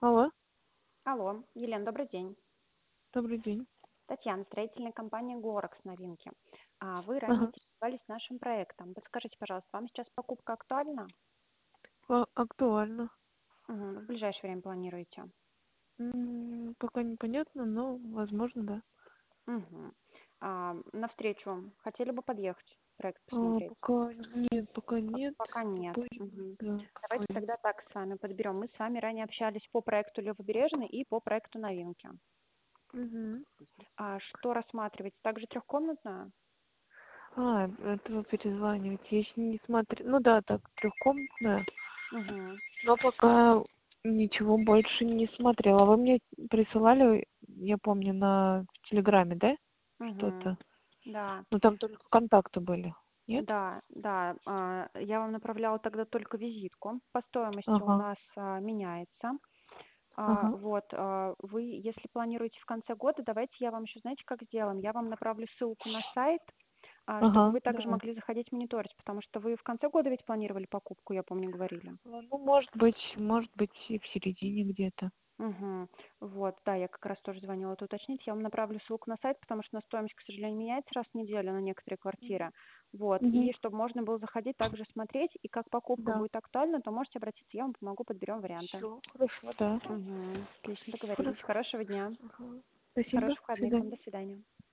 Алло, Алло, Елена, добрый день. добрый день. Татьяна, строительная компания «Горакс» новинки. Вы ранее Ага, интересовались нашим проектом. Подскажите, пожалуйста, вам сейчас покупка актуальна? актуально. В ближайшее время планируете? Пока непонятно, но возможно, да. Мгм. Навстречу хотели бы подъехать, проект посмотреть? Пока нет. Пока нет. Попозже, да, Давайте попозже. тогда так с вами подберем. Мы с вами ранее общались по проекту «Левобережный» и по проекту «Новинки». Мгм. Что рассматриваете? Также трехкомнатную? Это вы перезваниваете. Я еще не смотрю. Ну да, так, трехкомнатная. Угу. Но пока ничего больше не смотрела. Вы мне присылали, я помню, в Телеграме, да? Угу. Что-то. Да. Ну там только контакты были. Нет? Да, да, я вам направляла тогда только визитку. По стоимости у Ага, нас меняется. ага, Вы, если планируете в конце года, давайте я вам еще, знаете, как сделаем? Я вам направлю ссылку на сайт, чтобы ага, вы также да. могли заходить мониторить, потому что вы в конце года ведь планировали покупку, я помню, говорили. Ну, может быть, и в середине где-то. Мгм. Вот, да, я как раз тоже звонила это уточнить. Я вам направлю ссылку на сайт, потому что на стоимость, к сожалению, меняется раз в неделю на некоторые квартиры. Вот, Угу. и чтобы можно было заходить, также смотреть, и как покупка Да. будет актуальна, то можете обратиться, я вам помогу, подберем варианты. Все, хорошо, да. Отлично, договорились. Хорошо. Хорошего дня, Ага. Спасибо. хороших До выходных вам, свидания. до свидания.